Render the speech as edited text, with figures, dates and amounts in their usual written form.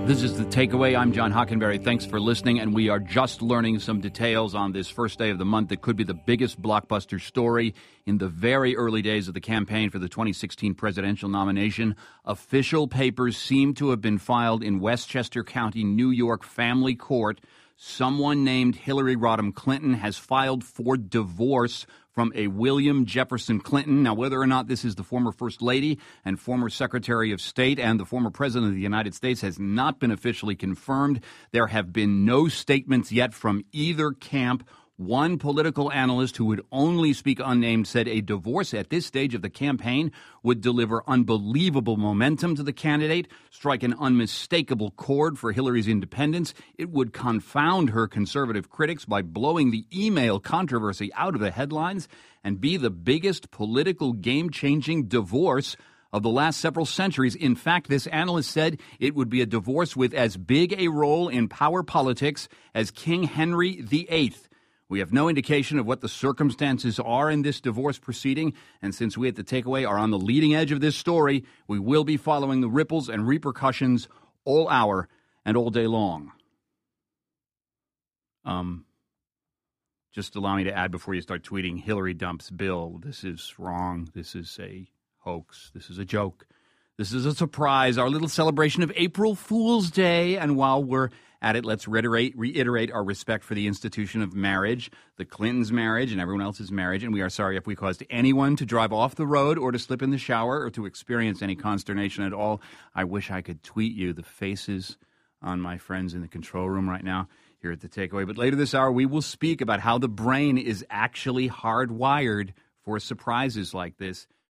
This is The Takeaway. I'm John Hockenberry. Thanks for listening, and we are just learning some details on this first day of the month that could be the biggest blockbuster story in the very early days of the campaign for the 2016 presidential nomination. Official papers seem to have been filed in Westchester County, New York family court. Someone named Hillary Rodham Clinton has filed for divorce from a William Jefferson Clinton. Now, whether or not this is the former First Lady and former Secretary of State and the former President of the United States has not been officially confirmed. There have been no statements yet from either camp. One political analyst who would only speak unnamed said a divorce at this stage of the campaign would deliver unbelievable momentum to the candidate, strike an unmistakable chord for Hillary's independence. It would confound her conservative critics by blowing the email controversy out of the headlines and be the biggest political game-changing divorce of the last several centuries. In fact, this analyst said it would be a divorce with as big a role in power politics as King Henry VIII. We have no indication of what the circumstances are in this divorce proceeding, and since we at The Takeaway are on the leading edge of this story, we will be following the ripples and repercussions all hour and all day long. Just allow me to add before you start tweeting, Hillary dumps Bill. This is wrong. This is a hoax. This is a joke. This is a surprise, our little celebration of April Fool's Day, and while we're at it, let's reiterate our respect for the institution of marriage, the Clintons' marriage and everyone else's marriage, and we are sorry if we caused anyone to drive off the road or to slip in the shower or to experience any consternation at all. I wish I could tweet you the faces on my friends in the control room right now here at The Takeaway. But later this hour, we will speak about how the brain is actually hardwired for surprises like this.